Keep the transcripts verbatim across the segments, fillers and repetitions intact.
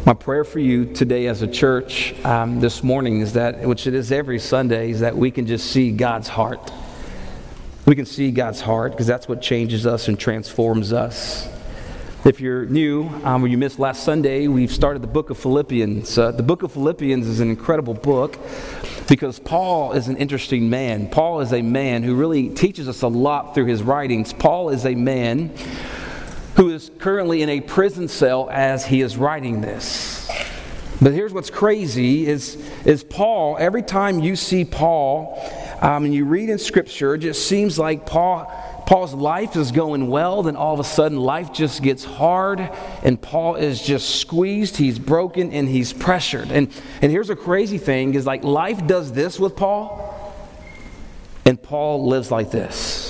My prayer for you today as a church um, this morning is that, which it is every Sunday, is that we can just see God's heart. We can see God's heart because that's what changes us and transforms us. If you're new, um, or you missed last Sunday, we've started the book of Philippians. Uh, the book of Philippians is an incredible book because Paul is an interesting man. Paul is a man who really teaches us a lot through his writings. Paul is a man who is currently in a prison cell as he is writing this. But here's what's crazy is, is Paul, every time you see Paul um, and you read in Scripture, it just seems like Paul... Paul's life is going well, then all of a sudden life just gets hard and Paul is just squeezed, he's broken, and he's pressured. And and here's a crazy thing, is like life does this with Paul, and Paul lives like this.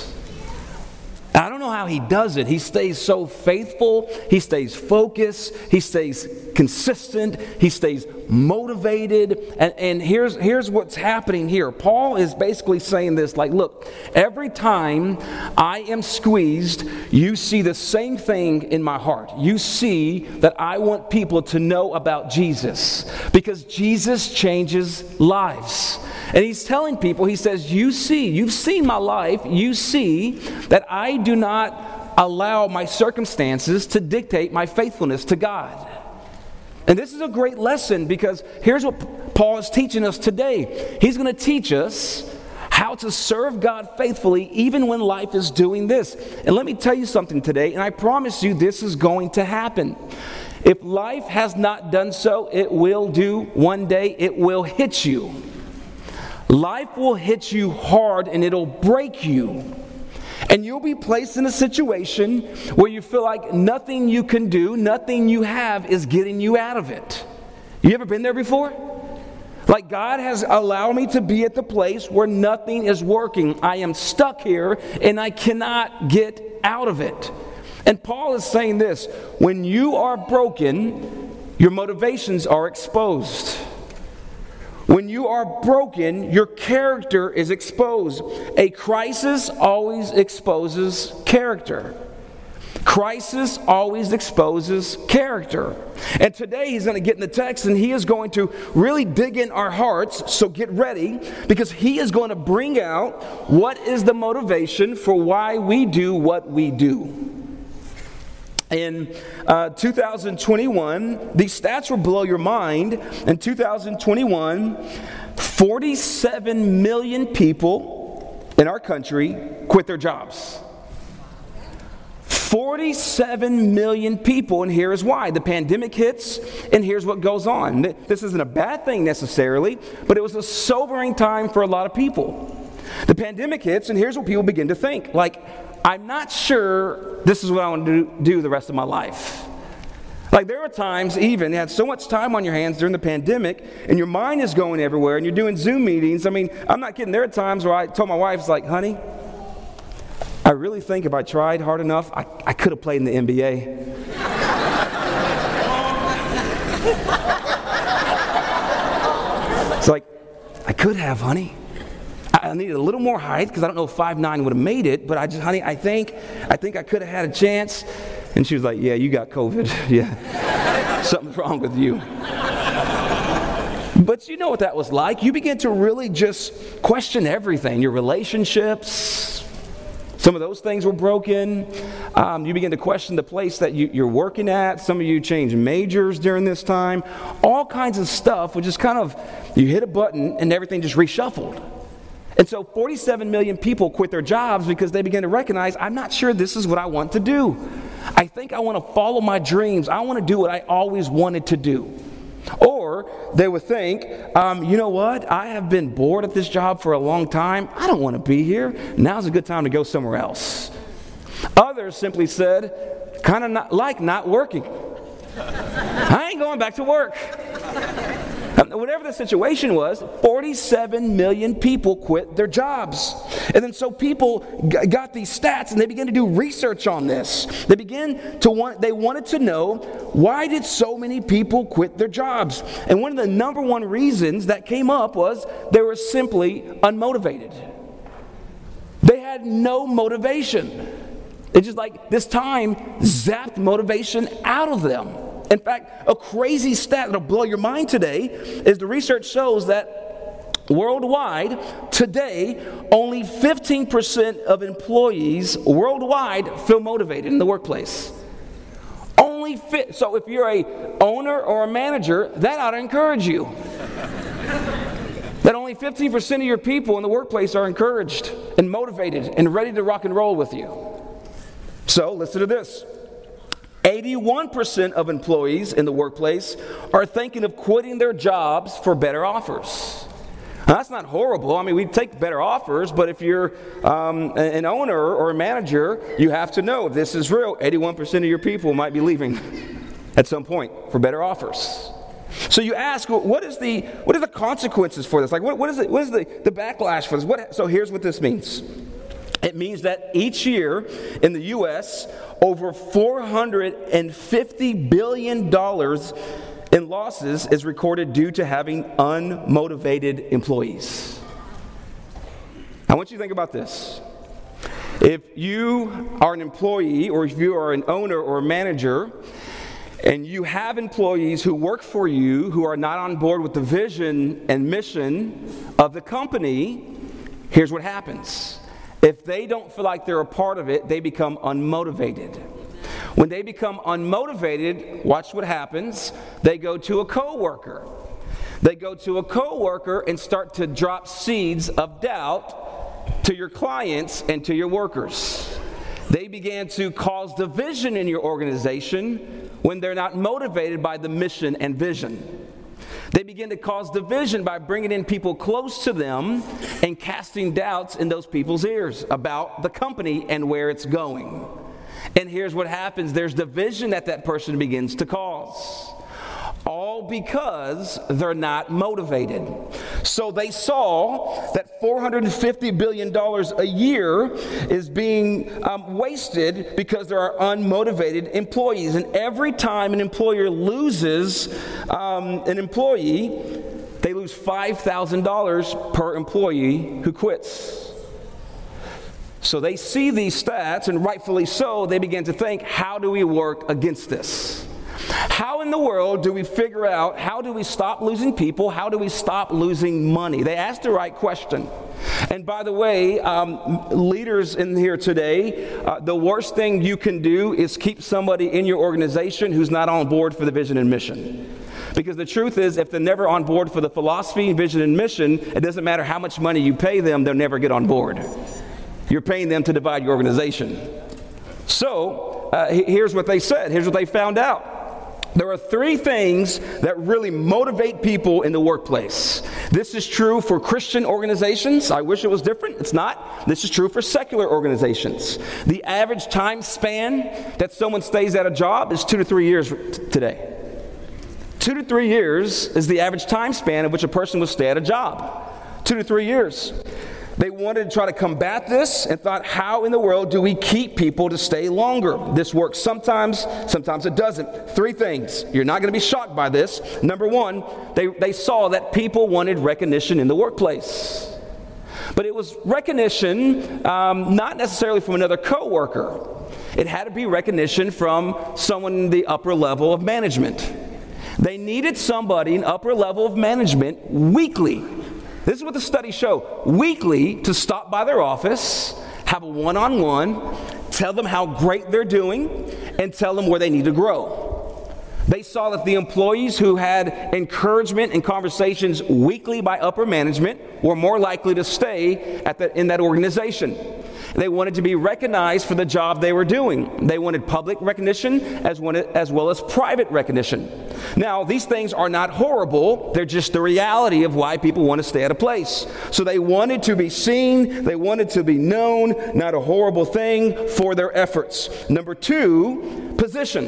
I don't know how he does it. He stays so faithful, he stays focused, he stays consistent, he stays motivated. And, and here's, here's what's happening here. Paul is basically saying this, like, look, every time I am squeezed, you see the same thing in my heart. You see that I want people to know about Jesus because Jesus changes lives. And he's telling people, he says, you see, you've seen my life, you see that I do not allow my circumstances to dictate my faithfulness to God. And this is a great lesson because here's what Paul is teaching us today. He's going to teach us how to serve God faithfully even when life is doing this. And let me tell you something today, and I promise you this is going to happen. If life has not done so, it will do one day. It will hit you. Life will hit you hard and it'll break you. And you'll be placed in a situation where you feel like nothing you can do, nothing you have is getting you out of it. You ever been there before? Like, God has allowed me to be at the place where nothing is working. I am stuck here and I cannot get out of it. And Paul is saying this, when you are broken, your motivations are exposed. When you are broken, your character is exposed. A crisis always exposes character. Crisis always exposes character. And today he's going to get in the text and he is going to really dig in our hearts. So get ready, because he is going to bring out what is the motivation for why we do what we do. In uh, two thousand twenty-one, these stats will blow your mind. In two thousand twenty-one, forty-seven million people in our country quit their jobs. forty-seven million people, and here is why. The pandemic hits, and here's what goes on. This isn't a bad thing necessarily, but it was a sobering time for a lot of people. The pandemic hits, and here's what people begin to think. Like, I'm not sure this is what I want to do, do the rest of my life. Like, there are times even, you had so much time on your hands during the pandemic, and your mind is going everywhere, and you're doing Zoom meetings. I mean, I'm not kidding. There are times where I told my wife, like, honey, I really think if I tried hard enough, I, I could have played in the N B A. It's like, I could have, honey. I needed a little more height because I don't know if five nine would have made it, but I just, honey, I think, I think I could have had a chance. And she was like, yeah, you got COVID. Yeah, something's wrong with you. But you know what that was like. You begin to really just question everything. Your relationships, some of those things were broken. Um, you begin to question the place that you, you're working at. Some of you changed majors during this time. All kinds of stuff would just kind of, you hit a button and everything just reshuffled. And so forty-seven million people quit their jobs because they began to recognize, I'm not sure this is what I want to do. I think I want to follow my dreams. I want to do what I always wanted to do. Or they would think, um, you know what? I have been bored at this job for a long time. I don't want to be here. Now's a good time to go somewhere else. Others simply said, kind of not, like not working. I ain't going back to work. Whatever the situation was, forty-seven million people quit their jobs. And then so people g- got these stats and they began to do research on this. They began to want, they wanted to know, why did so many people quit their jobs? And one of the number one reasons that came up was they were simply unmotivated. They had no motivation. It's just like this time zapped motivation out of them. In fact, a crazy stat that'll blow your mind today is the research shows that worldwide, today, only fifteen percent of employees worldwide feel motivated in the workplace. Only fit. So if you're a owner or a manager, that ought to encourage you. That only fifteen percent of your people in the workplace are encouraged and motivated and ready to rock and roll with you. So listen to this. eighty-one percent of employees in the workplace are thinking of quitting their jobs for better offers. Now, that's not horrible. I mean, we take better offers, but if you're um, an owner or a manager, you have to know if this is real. eighty-one percent of your people might be leaving at some point for better offers. So you ask, what is the what are the consequences for this? Like, what, what is, the, what is the, the backlash for this? What, so here's what this means. It means that each year in the U S, over four hundred fifty billion dollars in losses is recorded due to having unmotivated employees. I want you to think about this. If you are an employee, or if you are an owner or a manager, and you have employees who work for you who are not on board with the vision and mission of the company, here's what happens. If they don't feel like they're a part of it, they become unmotivated. When they become unmotivated, watch what happens. They go to a coworker. They go to a coworker and start to drop seeds of doubt to your clients and to your workers. They began to cause division in your organization when they're not motivated by the mission and vision. They begin to cause division by bringing in people close to them and casting doubts in those people's ears about the company and where it's going. And here's what happens. There's division that that person begins to cause. All because they're not motivated. So they saw that four hundred fifty billion dollars a year is being um, wasted because there are unmotivated employees. And every time an employer loses um, an employee, they lose five thousand dollars per employee who quits. So they see these stats, and rightfully so, they begin to think, how do we work against this? How in the world do we figure out, how do we stop losing people? How do we stop losing money? They asked the right question. And by the way, um, leaders in here today, uh, the worst thing you can do is keep somebody in your organization who's not on board for the vision and mission. Because the truth is, if they're never on board for the philosophy, vision, and mission, it doesn't matter how much money you pay them, they'll never get on board. You're paying them to divide your organization. So, uh, here's what they said. Here's what they found out. There are three things that really motivate people in the workplace. This is true for Christian organizations. I wish it was different. It's not. This is true for secular organizations. The average time span that someone stays at a job is two to three years t- today. Two to three years is the average time span in which a person will stay at a job. Two to three years. They wanted to try to combat this and thought, how in the world do we keep people to stay longer? This works sometimes, sometimes it doesn't. Three things. You're not going to be shocked by this. Number one, they, they saw that people wanted recognition in the workplace. But it was recognition um, not necessarily from another coworker. It had to be recognition from someone in the upper level of management. They needed somebody in upper level of management weekly. This is what the studies show. Weekly, to stop by their office, have a one-on-one, tell them how great they're doing, and tell them where they need to grow. They saw that the employees who had encouragement and conversations weekly by upper management were more likely to stay at the, in that organization. They wanted to be recognized for the job they were doing. They wanted public recognition as, one, as well as private recognition. Now, these things are not horrible. They're just the reality of why people want to stay at a place. So they wanted to be seen. They wanted to be known. Not a horrible thing for their efforts. Number two, position.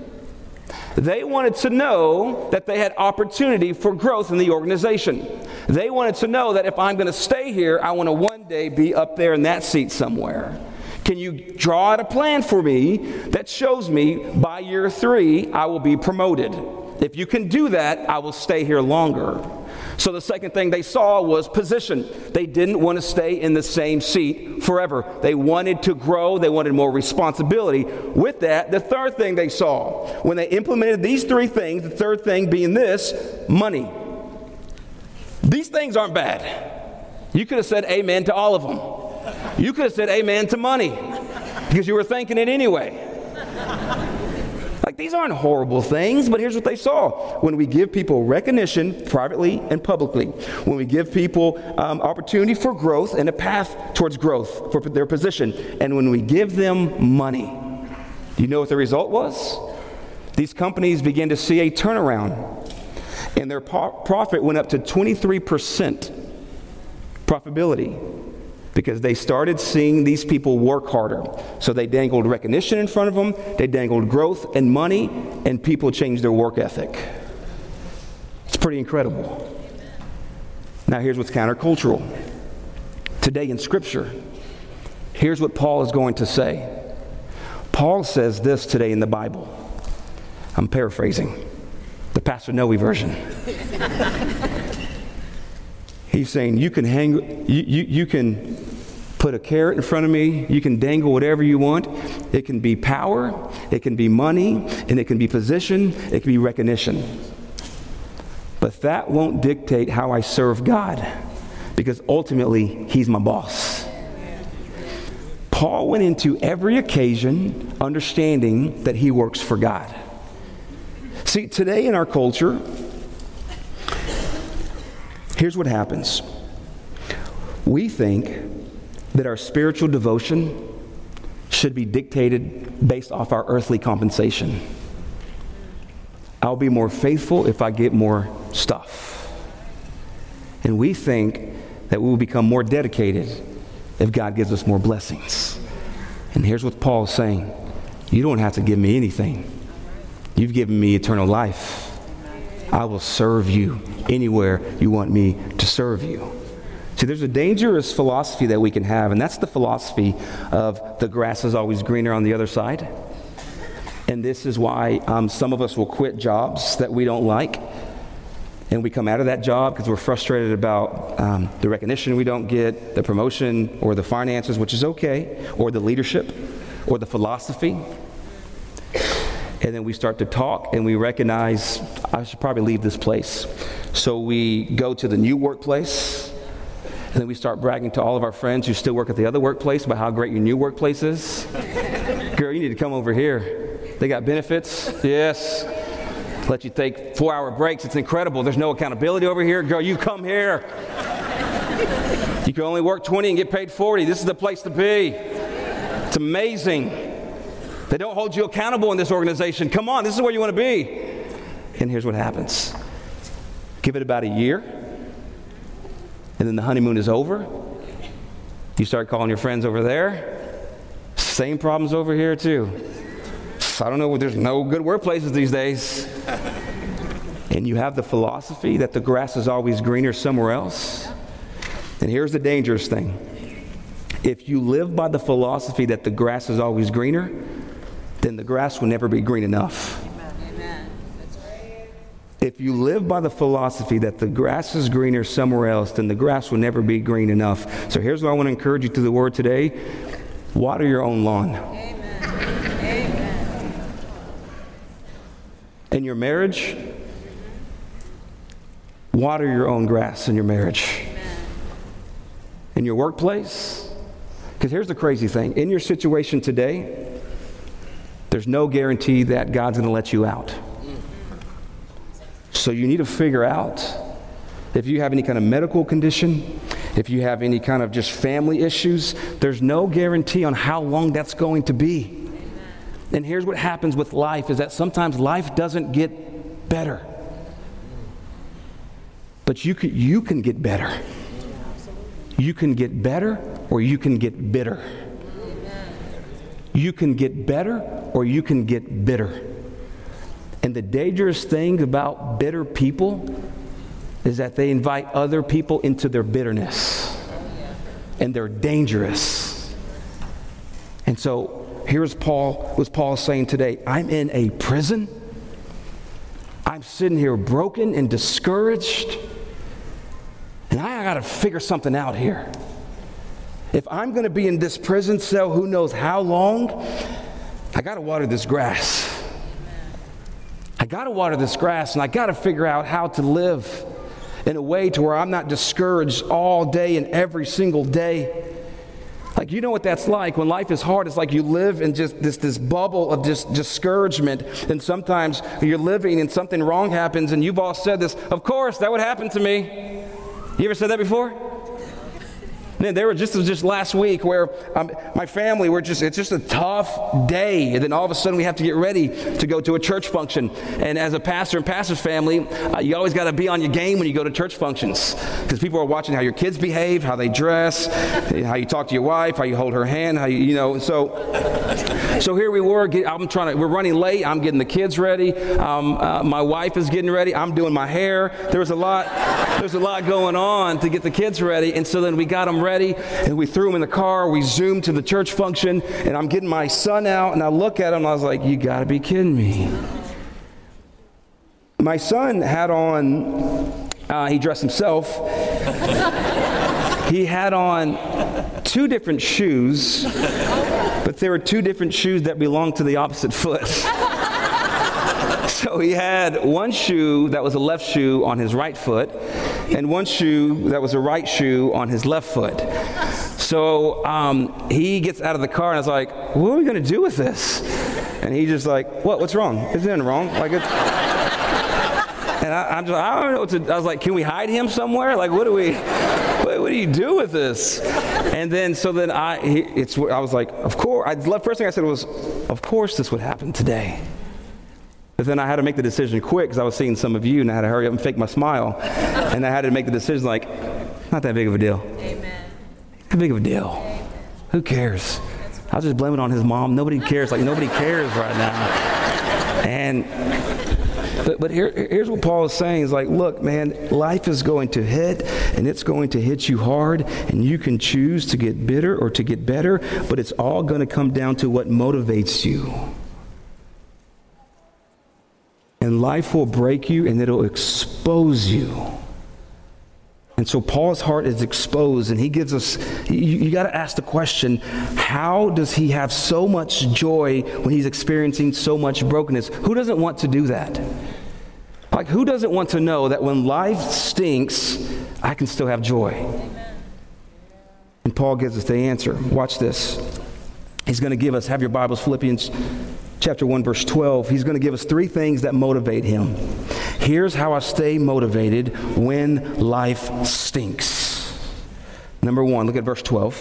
They wanted to know that they had opportunity for growth in the organization. They wanted to know that if I'm going to stay here, I want to one day be up there in that seat somewhere. Can you draw out a plan for me that shows me by year three I will be promoted? If you can do that, I will stay here longer. So the second thing they saw was position. They didn't want to stay in the same seat forever. They wanted to grow. They wanted more responsibility. With that, the third thing they saw, when they implemented these three things, the third thing being this, money. These things aren't bad. You could have said amen to all of them. You could have said amen to money because you were thinking it anyway. Like, these aren't horrible things, but here's what they saw. When we give people recognition privately and publicly, when we give people um, opportunity for growth and a path towards growth for their position, and when we give them money, do you know what the result was? These companies began to see a turnaround, and their po- profit went up to twenty-three percent profitability, because they started seeing these people work harder. So they dangled recognition in front of them, they dangled growth and money, and people changed their work ethic. It's pretty incredible. Now here's what's countercultural. Today in Scripture, here's what Paul is going to say. Paul says this today in the Bible. I'm paraphrasing the Pastor Noe version. He's saying, you can hang, you, you, you can put a carrot in front of me, you can dangle whatever you want. It can be power, it can be money, and it can be position, it can be recognition. But that won't dictate how I serve God, because ultimately, He's my boss. Paul went into every occasion understanding that he works for God. See, today in our culture, here's what happens. We think that our spiritual devotion should be dictated based off our earthly compensation. I'll be more faithful if I get more stuff. And we think that we will become more dedicated if God gives us more blessings. And here's what Paul's saying. You don't have to give me anything. You've given me eternal life. I will serve you anywhere you want me to serve you. See, there's a dangerous philosophy that we can have, and that's the philosophy of the grass is always greener on the other side. And this is why um, some of us will quit jobs that we don't like, and we come out of that job because we're frustrated about um, the recognition we don't get, the promotion, or the finances, which is okay, or the leadership, or the philosophy. And then we start to talk and we recognize, I should probably leave this place. So we go to the new workplace, and then we start bragging to all of our friends who still work at the other workplace about how great your new workplace is. Girl, you need to come over here. They got benefits. Yes. Let you take four-hour breaks. It's incredible. There's no accountability over here. Girl, you come here. You can only work twenty and get paid forty. This is the place to be. It's amazing. They don't hold you accountable in this organization. Come on, this is where you want to be. And here's what happens. Give it about a year, and then the honeymoon is over. You start calling your friends over there. Same problems over here, too. I don't know, there's no good workplaces these days. And you have the philosophy that the grass is always greener somewhere else. And here's the dangerous thing. If you live by the philosophy that the grass is always greener, then the grass will never be green enough. Amen. That's right. If you live by the philosophy that the grass is greener somewhere else, then the grass will never be green enough. So here's what I want to encourage you through the Word today. Water your own lawn. Amen. Amen. In your marriage, water your own grass in your marriage. Amen. In your workplace, because here's the crazy thing. In your situation today, there's no guarantee that God's going to let you out. So you need to figure out if you have any kind of medical condition, if you have any kind of just family issues, there's no guarantee on how long that's going to be. Amen. And here's what happens with life is that sometimes life doesn't get better. But you can, you can get better. You can get better or you can get bitter. You can get better or you can get bitter. And the dangerous thing about bitter people is that they invite other people into their bitterness. And they're dangerous. And so here's Paul, what Paul is saying today. I'm in a prison. I I'm sitting here broken and discouraged, and I got to figure something out here. If I'm going to be in this prison cell who knows how long, I got to water this grass. I got to water this grass, and I got to figure out how to live in a way to where I'm not discouraged all day and every single day. Like, you know what that's like when life is hard. It's like you live in just this, this bubble of just discouragement, and sometimes you're living and something wrong happens, and you've all said this, of course, that would happen to me. You ever said that before? Man, there were just just last week where um, my family were just, it's just a tough day. And then all of a sudden we have to get ready to go to a church function. And as a pastor and pastor's family, uh, you always got to be on your game when you go to church functions. Because people are watching how your kids behave, how they dress, how you talk to your wife, how you hold her hand, how you, you know. So so here we were, get, I'm trying to, we're running late. I'm getting the kids ready. Um, uh, my wife is getting ready. I'm doing my hair. There was a lot, there's a lot going on to get the kids ready. And so then we got them ready. And we threw him in the car. We zoomed to the church function, and I'm getting my son out, and I look at him, and I was like, you got to be kidding me. My son had on, uh, he dressed himself. He had on two different shoes, but there were two different shoes that belonged to the opposite foot. So he had one shoe that was a left shoe on his right foot, and one shoe that was a right shoe on his left foot. So um, he gets out of the car, and I was like, what are we going to do with this? And he just like, what? What's wrong? There's nothing wrong. Like, it's... And I, I'm just, I don't know what to, I was like, can we hide him somewhere? Like, what do we, what, what do you do with this? And then, so then I, he, it's, I was like, of course, I, the first thing I said was, of course this would happen today. But then I had to make the decision quick because I was seeing some of you, and I had to hurry up and fake my smile. And I had to make the decision like, not that big of a deal. Amen. Not big of a deal. Amen. Who cares? I'll just blame it on his mom. Nobody cares. Like, nobody cares right now. And, but, but here, here's what Paul is saying is like, look, man, life is going to hit, and it's going to hit you hard, and you can choose to get bitter or to get better, but it's all going to come down to what motivates you. And life will break you, and it'll expose you. And so Paul's heart is exposed, and he gives us, you, you got to ask the question, how does he have so much joy when he's experiencing so much brokenness? Who doesn't want to do that? Like, who doesn't want to know that when life stinks, I can still have joy? Amen. And Paul gives us the answer. Watch this. He's going to give us, have your Bibles, Philippians chapter one, verse twelve. He's going to give us three things that motivate him. Here's how I stay motivated when life stinks. Number one, look at verse twelve.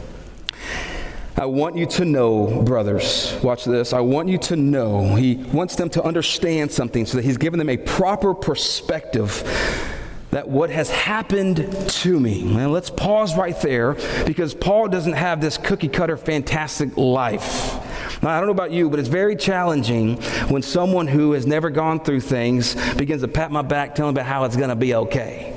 I want you to know, brothers, watch this. I want you to know. He wants them to understand something so that he's given them a proper perspective that what has happened to me. Now let's pause right there, because Paul doesn't have this cookie cutter fantastic life. Now, I don't know about you, but it's very challenging when someone who has never gone through things begins to pat my back, telling me about how it's going to be okay.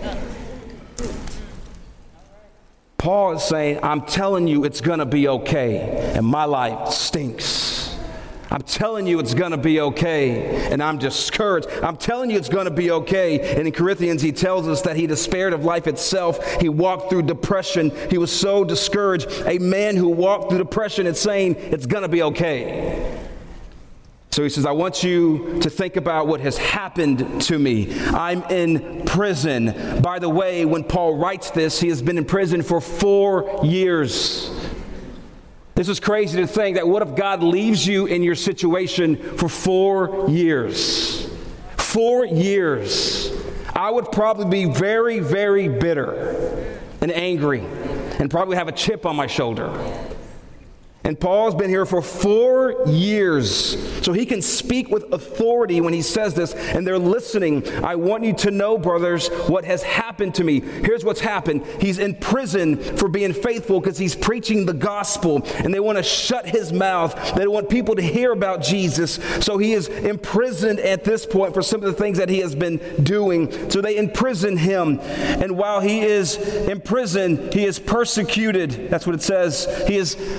Paul is saying, I'm telling you it's going to be okay, and my life stinks. I'm telling you it's going to be okay, and I'm discouraged. I'm telling you it's going to be okay. And in Corinthians, he tells us that he despaired of life itself. He walked through depression. He was so discouraged. A man who walked through depression is saying it's going to be okay. So he says, I want you to think about what has happened to me. I'm in prison. By the way, when Paul writes this, he has been in prison for four years. This is crazy to think that what if God leaves you in your situation for four years? Four years. I would probably be very, very bitter and angry and probably have a chip on my shoulder. And Paul's been here for four years, so he can speak with authority when he says this, and they're listening. I want you to know, brothers, what has happened to me. Here's what's happened. He's in prison for being faithful because he's preaching the gospel, and they want to shut his mouth. They don't want people to hear about Jesus, so he is imprisoned at this point for some of the things that he has been doing. So they imprison him, and while he is in prison, he is persecuted. That's what it says. He is persecuted.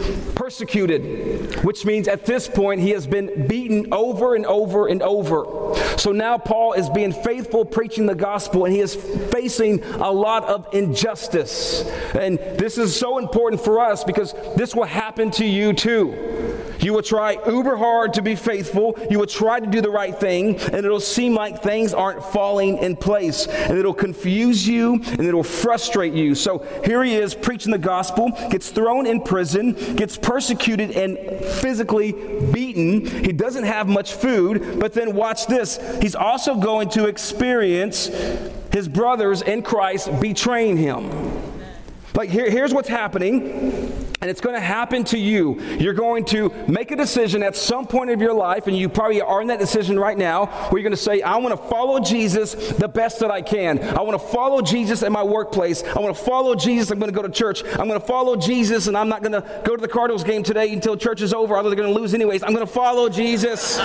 persecuted, which means at this point he has been beaten over and over and over. So now Paul is being faithful, preaching the gospel, and he is facing a lot of injustice. And this is so important for us because this will happen to you too. You will try uber hard to be faithful. You will try to do the right thing, and it'll seem like things aren't falling in place. And it'll confuse you, and it'll frustrate you. So here he is preaching the gospel, gets thrown in prison, gets persecuted and physically beaten. He doesn't have much food, but then watch this. He's also going to experience his brothers in Christ betraying him. Like here, here's what's happening. And it's going to happen to you. You're going to make a decision at some point of your life, and you probably are in that decision right now, where you're going to say, I want to follow Jesus the best that I can. I want to follow Jesus in my workplace. I want to follow Jesus. I'm going to go to church. I'm going to follow Jesus, and I'm not going to go to the Cardinals game today until church is over, although they're going to lose anyways. I'm going to follow Jesus.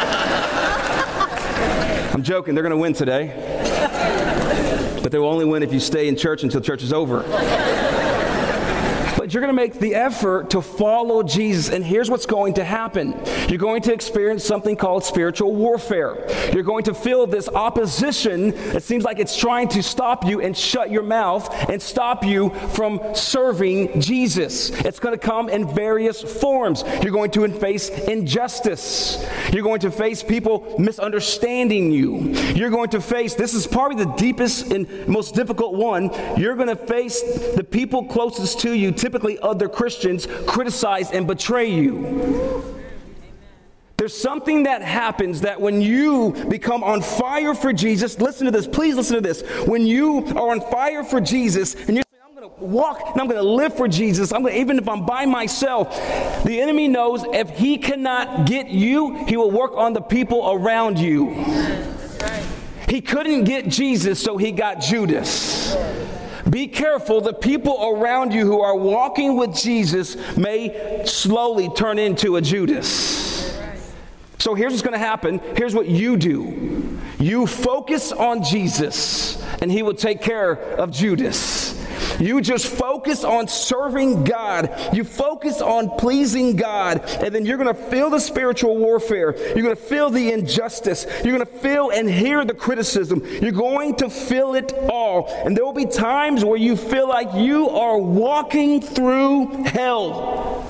I'm joking. They're going to win today. But they will only win if you stay in church until church is over. You're going to make the effort to follow Jesus, and here's what's going to happen. You're going to experience something called spiritual warfare. You're going to feel this opposition. It seems like it's trying to stop you and shut your mouth and stop you from serving Jesus. It's going to come in various forms. You're going to face injustice. You're going to face people misunderstanding you. You're going to face, this is probably the deepest and most difficult one, you're going to face the people closest to you, typically other Christians, criticize and betray you. There's something that happens that when you become on fire for Jesus, listen to this, please listen to this. When you are on fire for Jesus and you're saying, I'm going to walk and I'm going to live for Jesus, I'm going to, even if I'm by myself, the enemy knows if he cannot get you, he will work on the people around you. He couldn't get Jesus, so he got Judas. Be careful, the people around you who are walking with Jesus may slowly turn into a Judas. So here's what's going to happen. Here's what you do. You focus on Jesus, and he will take care of Judas. You just focus on serving God. You focus on pleasing God. And then you're going to feel the spiritual warfare. You're going to feel the injustice. You're going to feel and hear the criticism. You're going to feel it all. And there will be times where you feel like you are walking through hell.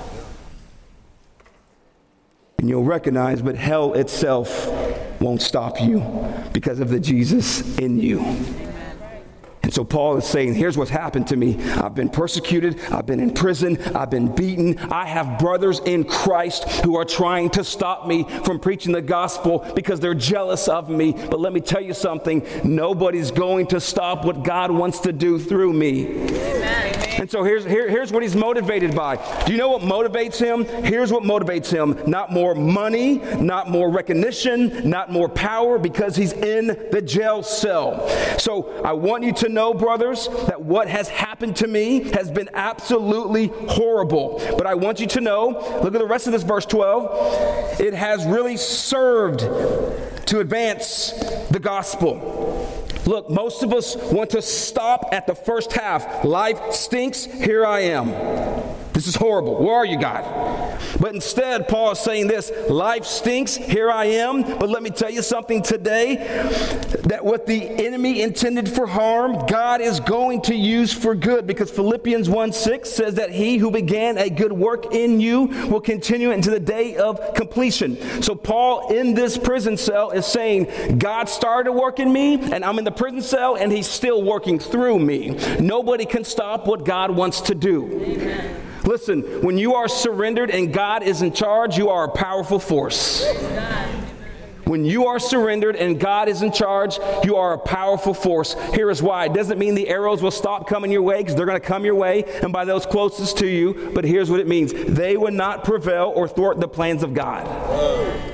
And you'll recognize, but hell itself won't stop you because of the Jesus in you. And so Paul is saying, here's what's happened to me. I've been persecuted. I've been in prison. I've been beaten. I have brothers in Christ who are trying to stop me from preaching the gospel because they're jealous of me. But let me tell you something. Nobody's going to stop what God wants to do through me. Amen. And so here's, here, here's what he's motivated by. Do you know what motivates him? Here's what motivates him. Not more money, not more recognition, not more power, because he's in the jail cell. So I want you to know, brothers, that what has happened to me has been absolutely horrible. But I want you to know, look at the rest of this verse twelve, it has really served to advance the gospel. Look, most of us want to stop at the first half. Life stinks, here I am. This is horrible. Where are you, God? But instead, Paul is saying this, life stinks, here I am. But let me tell you something today, that what the enemy intended for harm, God is going to use for good. Because Philippians one six says that he who began a good work in you will continue into the day of completion. So Paul in this prison cell is saying, God started working me, and I'm in the prison cell, and he's still working through me. Nobody can stop what God wants to do. Amen. Listen, when you are surrendered and God is in charge, you are a powerful force. When you are surrendered and God is in charge, you are a powerful force. Here is why. It doesn't mean the arrows will stop coming your way, because they're going to come your way and by those closest to you. But here's what it means. They will not prevail or thwart the plans of God. Amen.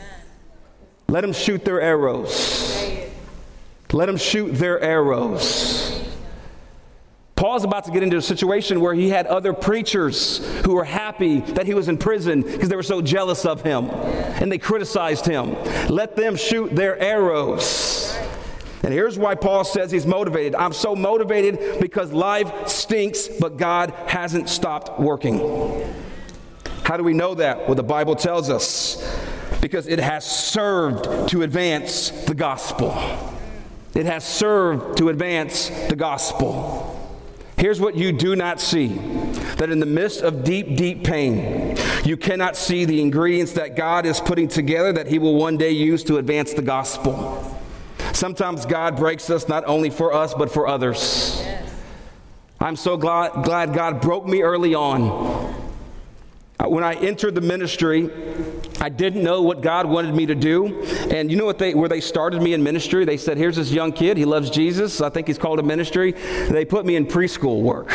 Let them shoot their arrows. Let them shoot their arrows. Paul's about to get into a situation where he had other preachers who were happy that he was in prison because they were so jealous of him and they criticized him. Let them shoot their arrows. And here's why Paul says he's motivated. I'm so motivated because life stinks, but God hasn't stopped working. How do we know that? Well, the Bible tells us. Because it has served to advance the gospel. It has served to advance the gospel. Here's what you do not see. That in the midst of deep, deep pain, you cannot see the ingredients that God is putting together that He will one day use to advance the gospel. Sometimes God breaks us not only for us, but for others. I'm so glad, glad God broke me early on. When I entered the ministry, I didn't know what God wanted me to do. And you know what they, where they started me in ministry? They said, here's this young kid. He loves Jesus. I think he's called a ministry. They put me in preschool work.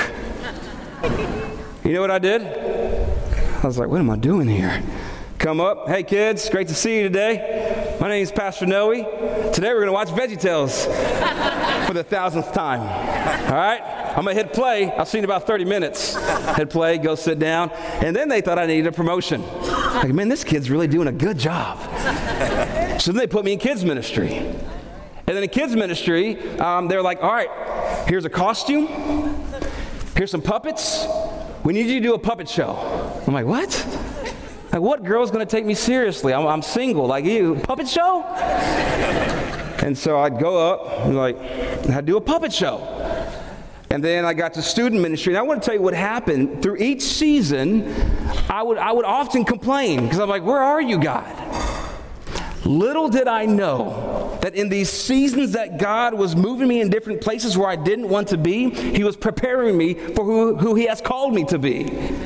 You know what I did? I was like, what am I doing here? Come up. Hey, kids. Great to see you today. My name is Pastor Noe. Today we're going to watch VeggieTales for the thousandth time. All right? I'm going to hit play. I'll see you in about thirty minutes. Hit play, go sit down. And then they thought I needed a promotion. Like, man, this kid's really doing a good job. So then they put me in kids ministry. And then in kids ministry, um, they're like, all right, here's a costume. Here's some puppets. We need you to do a puppet show. I'm like, what? Like, what girl's going to take me seriously? I'm, I'm single. Like, you, puppet show? And so I'd go up and like, I'd do a puppet show. And then I got to student ministry. And I want to tell you what happened. Through each season, I would, I would often complain because I'm like, where are you, God? Little did I know that in these seasons that God was moving me in different places where I didn't want to be, He was preparing me for who, who He has called me to be.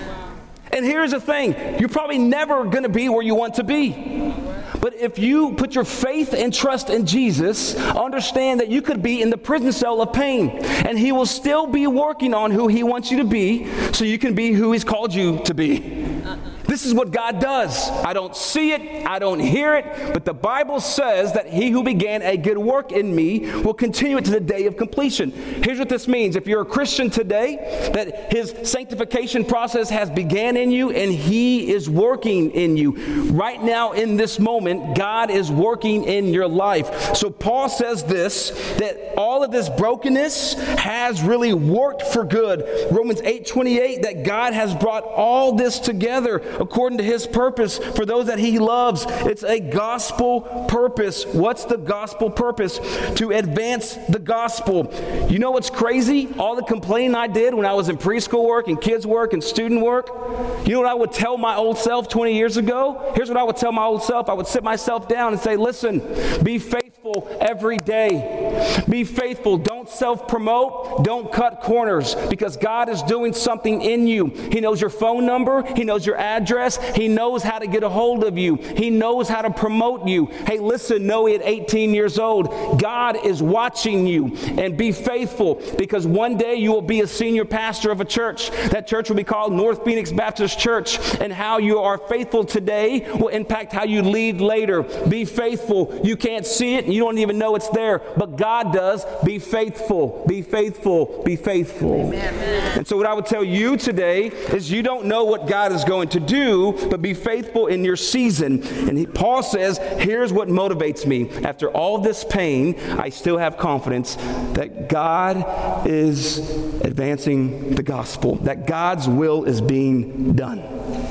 And here's the thing, you're probably never going to be where you want to be. But if you put your faith and trust in Jesus, understand that you could be in the prison cell of pain, and He will still be working on who He wants you to be so you can be who He's called you to be. This is what God does. I don't see it, I don't hear it, but the Bible says that He who began a good work in me will continue it to the day of completion. Here's what this means. If you're a Christian today, that His sanctification process has began in you and He is working in you. Right now in this moment, God is working in your life. So Paul says this, that all of this brokenness has really worked for good. Romans eight twenty-eight, that God has brought all this together according to His purpose for those that He loves. It's a gospel purpose. What's the gospel purpose? To advance the gospel. You know what's crazy? All the complaining I did when I was in preschool work and kids work and student work. You know what I would tell my old self twenty years ago? Here's what I would tell my old self. I would sit myself down and say, listen, be faithful every day. Be faithful. Don't self-promote. Don't cut corners, because God is doing something in you. He knows your phone number. He knows your address. He knows how to get a hold of you. He knows how to promote you. Hey, listen, Noe at eighteen years old, God is watching you, and be faithful, because one day you will be a senior pastor of a church. That church will be called North Phoenix Baptist Church, and how you are faithful today will impact how you lead later. Be faithful. You can't see it, and you don't even know it's there, but God does. Be faithful. Be faithful. Be faithful. Amen. And so what I would tell you today is you don't know what God is going to do, but be faithful in your season. And he, Paul says, here's what motivates me. After all this pain, I still have confidence that God is advancing the gospel, that God's will is being done.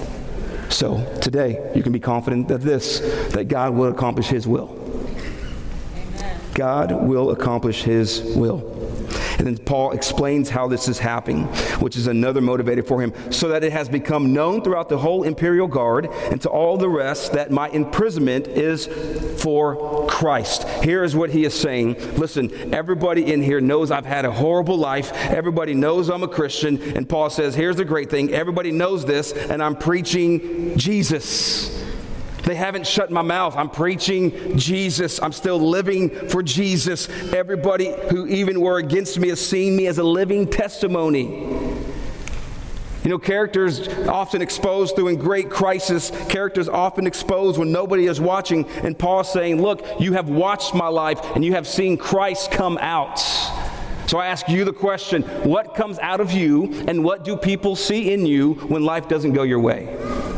So today, you can be confident of this, that God will accomplish His will. Amen. God will accomplish His will. And then Paul explains how this is happening, which is another motivator for him, so that it has become known throughout the whole imperial guard and to all the rest that my imprisonment is for Christ. Here is what he is saying. Listen, everybody in here knows I've had a horrible life. Everybody knows I'm a Christian. And Paul says, here's the great thing. Everybody knows this, and I'm preaching Jesus. They haven't shut my mouth. I'm preaching Jesus. I'm still living for Jesus. Everybody who even were against me has seen me as a living testimony. You know, characters often exposed through in great crisis. Characters often exposed when nobody is watching. And Paul's saying, look, you have watched my life and you have seen Christ come out. So I ask you the question, what comes out of you and what do people see in you when life doesn't go your way?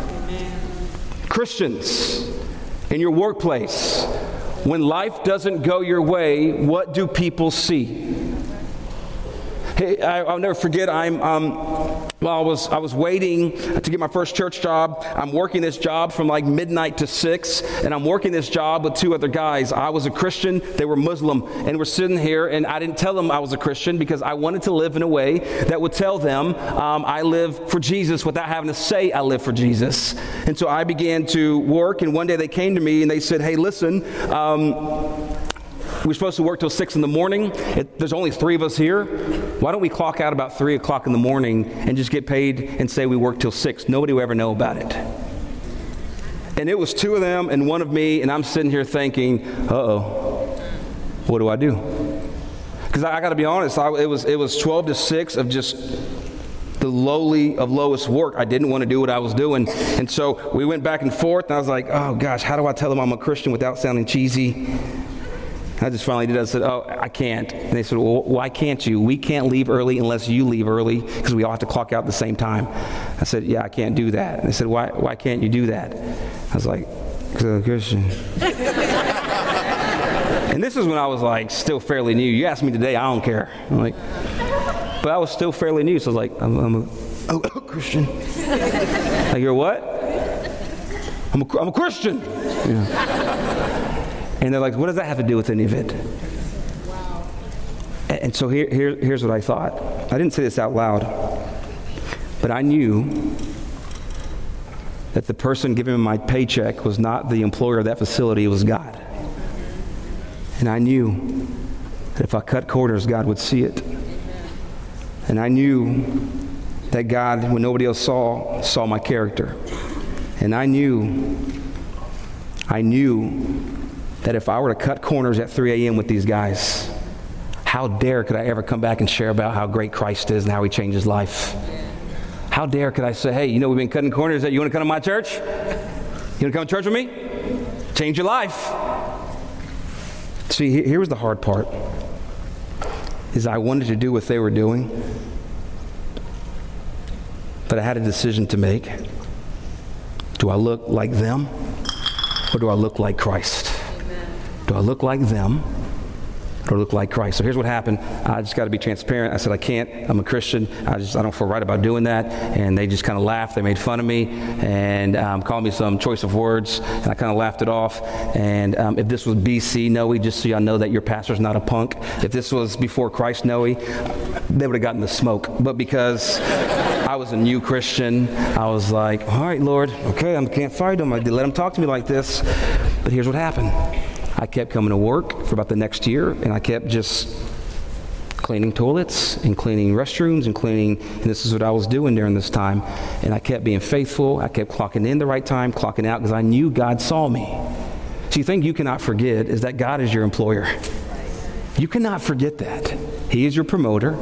Christians, in your workplace, when life doesn't go your way, what do people see? Hey, I, I'll never forget, I'm um, Well, I was I was waiting to get my first church job. I'm working this job from like midnight to six, and I'm working this job with two other guys. I was a Christian, they were Muslim, and we're sitting here, and I didn't tell them I was a Christian because I wanted to live in a way that would tell them um, I live for Jesus without having to say I live for Jesus. And so I began to work, and one day they came to me and they said, hey, listen, um, we're supposed to work till six in the morning. It, there's only three of us here. Why don't we clock out about three o'clock in the morning and just get paid and say we work till six? Nobody will ever know about it. And it was two of them and one of me, and I'm sitting here thinking, uh-oh, what do I do? Because I, I got to be honest, I, it was it was twelve to six of just the lowly of lowest work. I didn't want to do what I was doing. And so we went back and forth, and I was like, oh gosh, how do I tell them I'm a Christian without sounding cheesy? I just finally did it. I said, oh, I can't. And they said, well, why can't you? We can't leave early unless you leave early because we all have to clock out at the same time. I said, yeah, I can't do that. And they said, why Why can't you do that? I was like, because I'm a Christian. And this is when I was like still fairly new. You asked me today, I don't care. I'm like, but I was still fairly new. So I was like, I'm, I'm a, oh, a Christian. Like, you're what? I'm a, I'm a Christian. Yeah. And they're like, what does that have to do with any of it? Wow. And so here, here, here's what I thought. I didn't say this out loud, but I knew that the person giving me my paycheck was not the employer of that facility, it was God. And I knew that if I cut corners, God would see it. And I knew that God, when nobody else saw, saw my character. And I knew, I knew that if I were to cut corners at three a.m. with these guys, how dare could I ever come back and share about how great Christ is and how he changed his life? How dare could I say, hey, you know, we've been cutting corners. You want to come to my church? You want to come to church with me? Change your life. See, here was the hard part, is I wanted to do what they were doing, but I had a decision to make. Do I look like them, or do I look like Christ? Do I look like them, or do I look like Christ? So here's what happened. I just got to be transparent. I said, I can't. I'm a Christian. I just I don't feel right about doing that. And they just kind of laughed. They made fun of me and um, called me some choice of words. And I kind of laughed it off. And um, if this was B C Noe, just so y'all know that your pastor's not a punk. If this was before Christ Noe, they would have gotten the smoke. But because I was a new Christian, I was like, all right, Lord, okay, I can't fight them. I did let them talk to me like this. But here's what happened. I kept coming to work for about the next year, and I kept just cleaning toilets and cleaning restrooms and cleaning, and this is what I was doing during this time. And I kept being faithful. I kept clocking in the right time, clocking out, because I knew God saw me. So you think you cannot forget is that God is your employer. You cannot forget that. He is your promoter.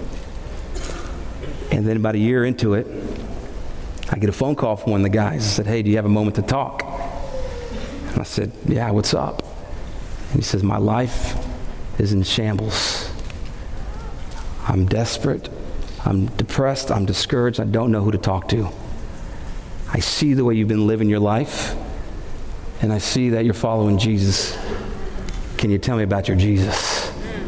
And then about a year into it, I get a phone call from one of the guys. I said, hey, do you have a moment to talk? And I said, yeah, what's up? And he says, my life is in shambles. I'm desperate. I'm depressed. I'm discouraged. I don't know who to talk to. I see the way you've been living your life, and I see that you're following Jesus. Can you tell me about your Jesus?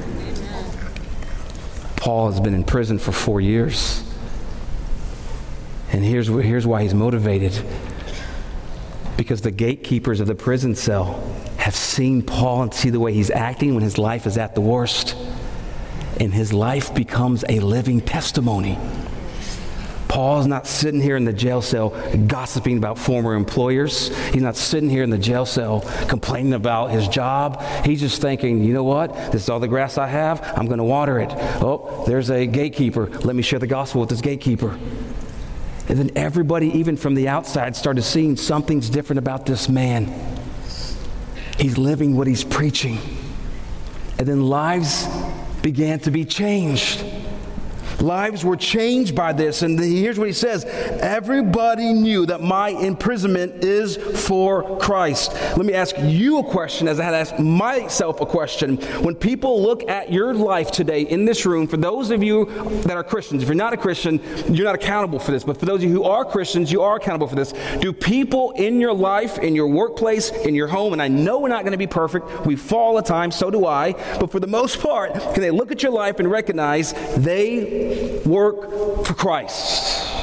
Paul has been in prison for four years. And here's, here's why he's motivated. Because the gatekeepers of the prison cell have seen Paul and see the way he's acting when his life is at the worst. And his life becomes a living testimony. Paul's not sitting here in the jail cell gossiping about former employers. He's not sitting here in the jail cell complaining about his job. He's just thinking, you know what? This is all the grass I have. I'm going to water it. Oh, there's a gatekeeper. Let me share the gospel with this gatekeeper. And then everybody, even from the outside, started seeing something's different about this man. He's living what he's preaching. And then lives began to be changed. Lives were changed by this. And here's what he says. Everybody knew that my imprisonment is for Christ. Let me ask you a question as I had to ask myself a question. When people look at your life today in this room, for those of you that are Christians, if you're not a Christian, you're not accountable for this. But for those of you who are Christians, you are accountable for this. Do people in your life, in your workplace, in your home, and I know we're not going to be perfect. We fall all the time, so do I. But for the most part, can they look at your life and recognize they work for Christ?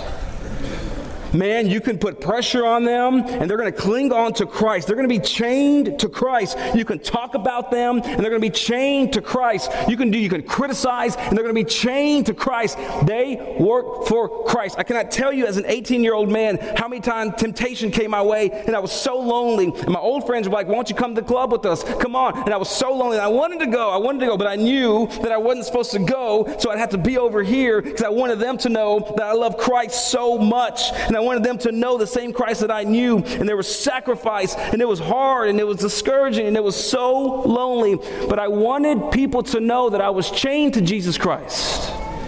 man, you can put pressure on them and they're going to cling on to Christ. They're going to be chained to Christ. You can talk about them and they're going to be chained to Christ. You can do, you can criticize and they're going to be chained to Christ. They work for Christ. I cannot tell you as an eighteen-year-old man how many times temptation came my way and I was so lonely. And my old friends were like, why don't you come to the club with us? Come on. And I was so lonely. And I wanted to go. I wanted to go, but I knew that I wasn't supposed to go, so I'd have to be over here because I wanted them to know that I love Christ so much. And I wanted them to know the same Christ that I knew. And there was sacrifice, and it was hard, and it was discouraging, and it was so lonely. But I wanted people to know that I was chained to Jesus Christ.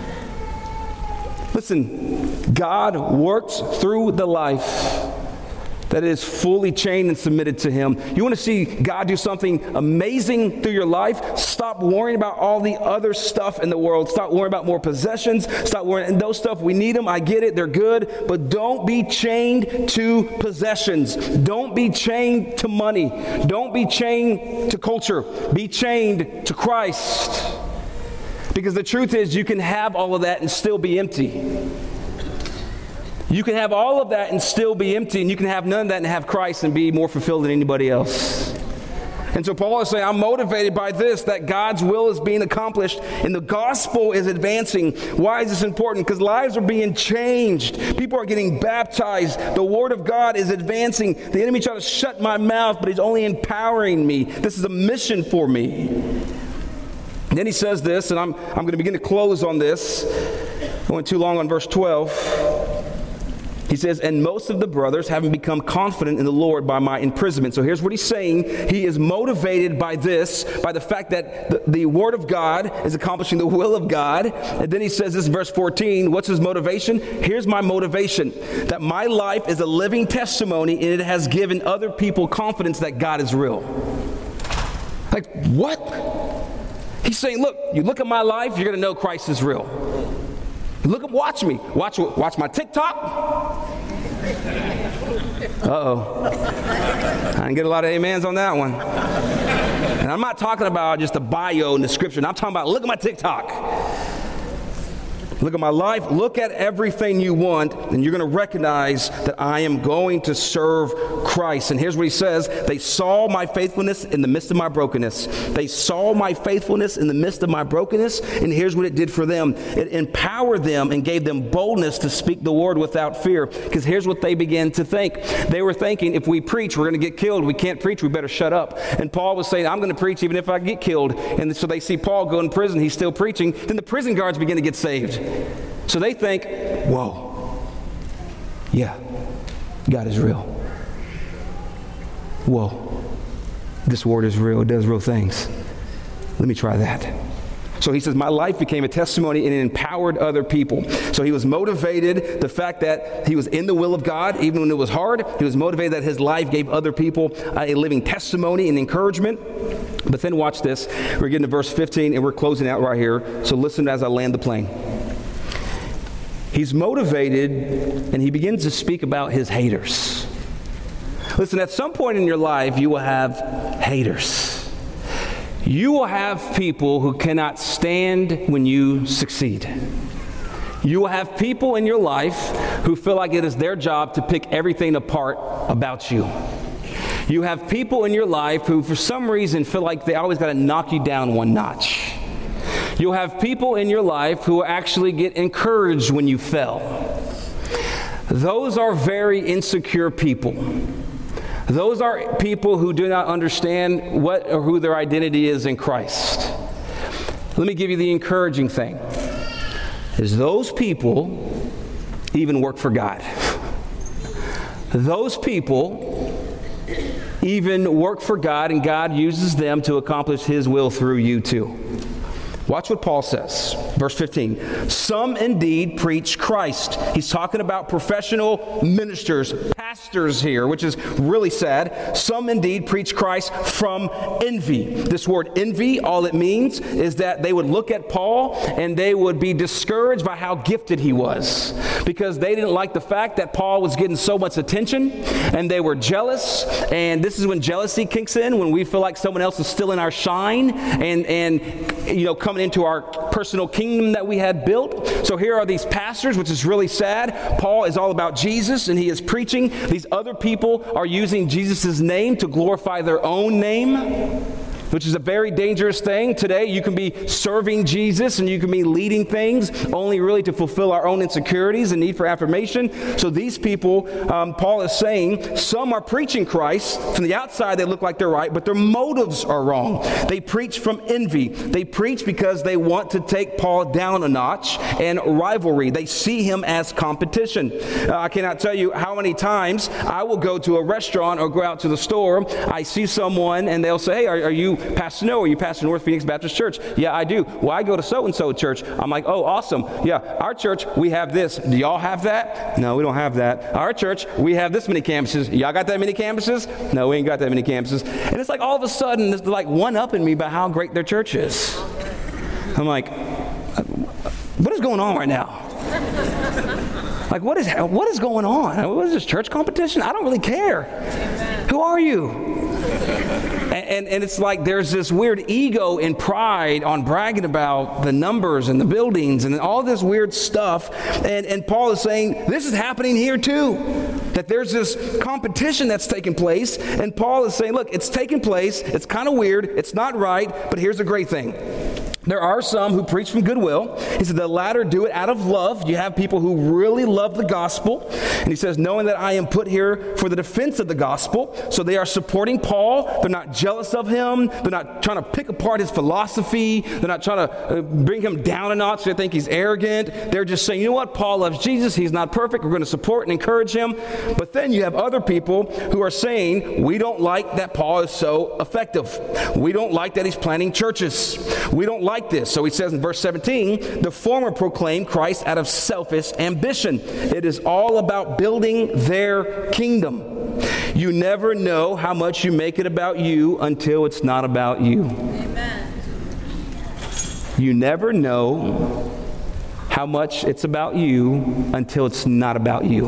Listen, God works through the life that is fully chained and submitted to Him. You want to see God do something amazing through your life? Stop worrying about all the other stuff in the world. Stop worrying about more possessions. Stop worrying. And those stuff, we need them. I get it. They're good. But don't be chained to possessions. Don't be chained to money. Don't be chained to culture. Be chained to Christ. Because the truth is, you can have all of that and still be empty. You can have all of that and still be empty, and you can have none of that and have Christ and be more fulfilled than anybody else. And so Paul is saying, I'm motivated by this, that God's will is being accomplished and the gospel is advancing. Why is this important? Because lives are being changed. People are getting baptized. The word of God is advancing. The enemy tried to shut my mouth, but he's only empowering me. This is a mission for me. And then he says this, and I'm, I'm going to begin to close on this. I went too long on verse twelve. He says, and most of the brothers, having become confident in the Lord by my imprisonment. So here's what he's saying. He is motivated by this, by the fact that the, the word of God is accomplishing the will of God. And then he says this in verse fourteen. What's his motivation? Here's my motivation, that my life is a living testimony and it has given other people confidence that God is real. Like, what? He's saying, look, you look at my life, you're going to know Christ is real. Look at, watch me. Watch, watch my TikTok. Uh-oh. I didn't get a lot of amens on that one. And I'm not talking about just a bio and description. I'm talking about, look at my TikTok. Look at my life. Look at everything you want, and you're going to recognize that I am going to serve Christ. And here's what he says. They saw my faithfulness in the midst of my brokenness. They saw my faithfulness in the midst of my brokenness, and here's what it did for them. It empowered them and gave them boldness to speak the word without fear. Because here's what they began to think. They were thinking, if we preach, we're going to get killed. We can't preach. We better shut up. And Paul was saying, I'm going to preach even if I get killed. And so they see Paul go in prison. He's still preaching. Then the prison guards begin to get saved. So they think, whoa, yeah, God is real. Whoa, this word is real. It does real things. Let me try that. So he says, my life became a testimony and it empowered other people. So he was motivated, the fact that he was in the will of God, even when it was hard. He was motivated that his life gave other people a living testimony and encouragement. But then watch this. We're getting to verse fifteen and we're closing out right here. So listen as I land the plane. He's motivated, and he begins to speak about his haters. Listen, at some point in your life, you will have haters. You will have people who cannot stand when you succeed. You will have people in your life who feel like it is their job to pick everything apart about you. You have people in your life who, for some reason, feel like they always got to knock you down one notch. You'll have people in your life who actually get encouraged when you fell. Those are very insecure people. Those are people who do not understand what or who their identity is in Christ. Let me give you the encouraging thing. Is those people even work for God. Those people even work for God, and God uses them to accomplish His will through you too. Watch what Paul says. Verse fifteen. Some indeed preach Christ. He's talking about professional ministers, pastors. pastors here, which is really sad. Some indeed preach Christ from envy. This word envy, all it means is that they would look at Paul and they would be discouraged by how gifted he was, because they didn't like the fact that Paul was getting so much attention, and they were jealous. And this is when jealousy kicks in, when we feel like someone else is stealing our shine and, and you know, coming into our personal kingdom that we had built. So here are these pastors, which is really sad. Paul is all about Jesus, and he is preaching. These other people are using Jesus' name to glorify their own name, which is a very dangerous thing. Today, you can be serving Jesus and you can be leading things only really to fulfill our own insecurities and need for affirmation. So these people, um, Paul is saying, some are preaching Christ. From the outside, they look like they're right, but their motives are wrong. They preach from envy. They preach because they want to take Paul down a notch, and rivalry. They see him as competition. Uh, I cannot tell you how many times I will go to a restaurant or go out to the store. I see someone and they'll say, hey, are, are you Pastor Noah? Are you Pastor North Phoenix Baptist Church? Yeah, I do. Well, I go to so-and-so church. I'm like, oh, awesome. Yeah, our church, we have this. Do y'all have that? No, we don't have that. Our church, we have this many campuses. Y'all got that many campuses? No, we ain't got that many campuses. And it's like all of a sudden, it's like one-upping me about how great their church is. I'm like, what is going on right now? Like, what is what is going on? What is this, church competition? I don't really care. Amen. Who are you? And, and, and it's like there's this weird ego and pride on bragging about the numbers and the buildings and all this weird stuff. And, and Paul is saying, this is happening here too. That there's this competition that's taking place. And Paul is saying, look, it's taking place. It's kind of weird. It's not right. But here's the great thing. There are some who preach from goodwill. He said the latter do it out of love. You have people who really love the gospel. And he says, knowing that I am put here for the defense of the gospel. So they are supporting Paul. They're not jealous of him. They're not trying to pick apart his philosophy. They're not trying to bring him down a notch. They think he's arrogant. They're just saying, you know what? Paul loves Jesus. He's not perfect. We're going to support and encourage him. But then you have other people who are saying, we don't like that Paul is so effective. We don't like that he's planting churches. We don't like Like this. So he says in verse seventeen, the former proclaim Christ out of selfish ambition. It is all about building their kingdom. You never know how much you make it about you until it's not about you. Amen. You never know how much it's about you until it's not about you.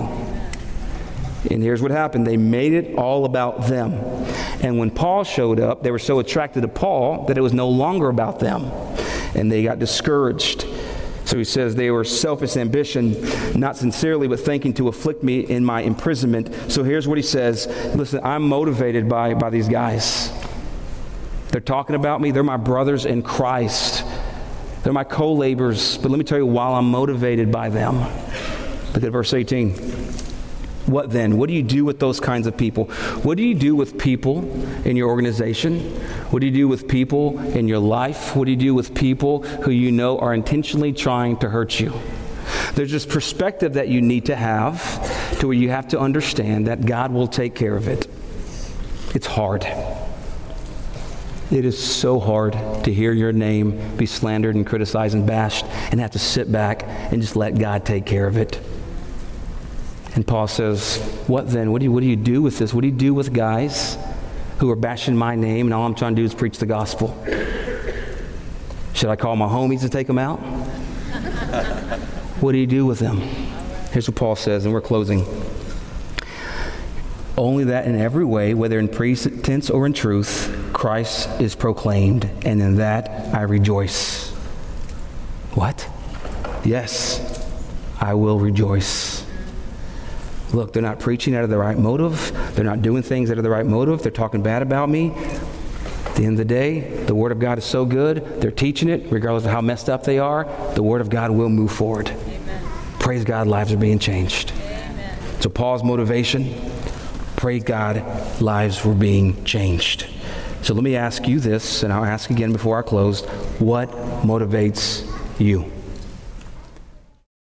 And here's what happened. They made it all about them. And when Paul showed up, they were so attracted to Paul that it was no longer about them. And they got discouraged. So he says they were selfish ambition, not sincerely, but thinking to afflict me in my imprisonment. So here's what he says. Listen, I'm motivated by, by these guys. They're talking about me. They're my brothers in Christ. They're my co-laborers. But let me tell you, while I'm motivated by them, look at verse eighteen. What then? What do you do with those kinds of people? What do you do with people in your organization? What do you do with people in your life? What do you do with people who you know are intentionally trying to hurt you? There's this perspective that you need to have to where you have to understand that God will take care of it. It's hard. It is so hard to hear your name be slandered and criticized and bashed and have to sit back and just let God take care of it. And Paul says, what then? What do you, what do you do with this? What do you do with guys who are bashing my name and all I'm trying to do is preach the gospel? Should I call my homies to take them out? What do you do with them? Here's what Paul says, and we're closing. Only that in every way, whether in pretense or in truth, Christ is proclaimed, and in that I rejoice. What? Yes, I will rejoice. Look, they're not preaching out of the right motive. They're not doing things out of the right motive. They're talking bad about me. At the end of the day, the Word of God is so good. They're teaching it, regardless of how messed up they are. The Word of God will move forward. Amen. Praise God, lives are being changed. Amen. So Paul's motivation, praise God, lives were being changed. So let me ask you this, and I'll ask again before I close. What motivates you?